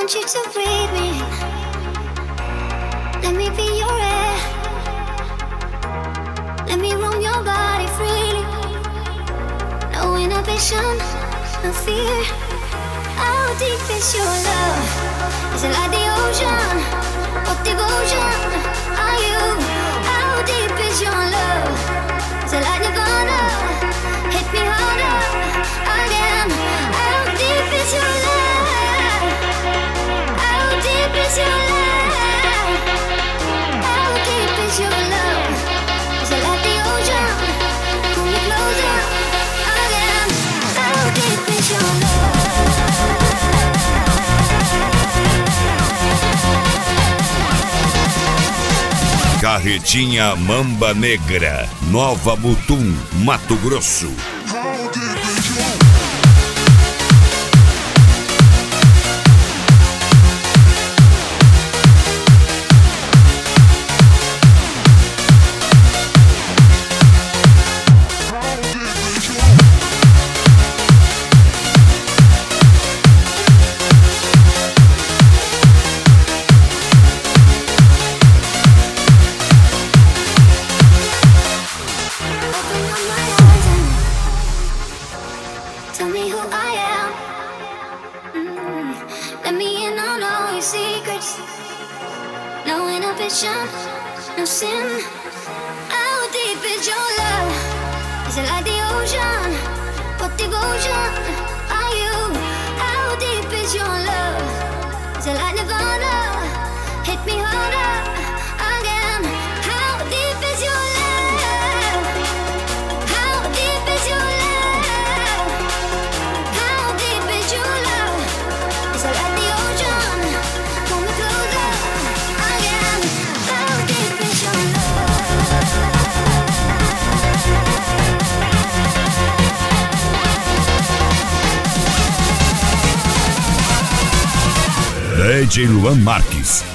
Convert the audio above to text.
want you to breathe me. Let me be your air. Let me roam your body freely. No inhibition, no fear. How deep is your love? Is it like the ocean? What devotion are you? How deep is your love? Is it like Nirvana? Hit me harder again. How deep is your love? How deep is your love? How deep is your love? Is it like the ocean? Pull me closer again. How deep is your love? Carretinha Mamba Negra, Nova Mutum, Mato Grosso. Tell me who I am. Let me in on all your secrets. No inhibition, no sin. How deep is your love? Is it like the ocean? What devotion are you? How deep is your love? Is it like Nirvana? Hit me harder again. How deep is your love? How deep is your love? How deep is your love? Is it like the ocean? Pull me closer again. How deep is your DJ Luan Marques,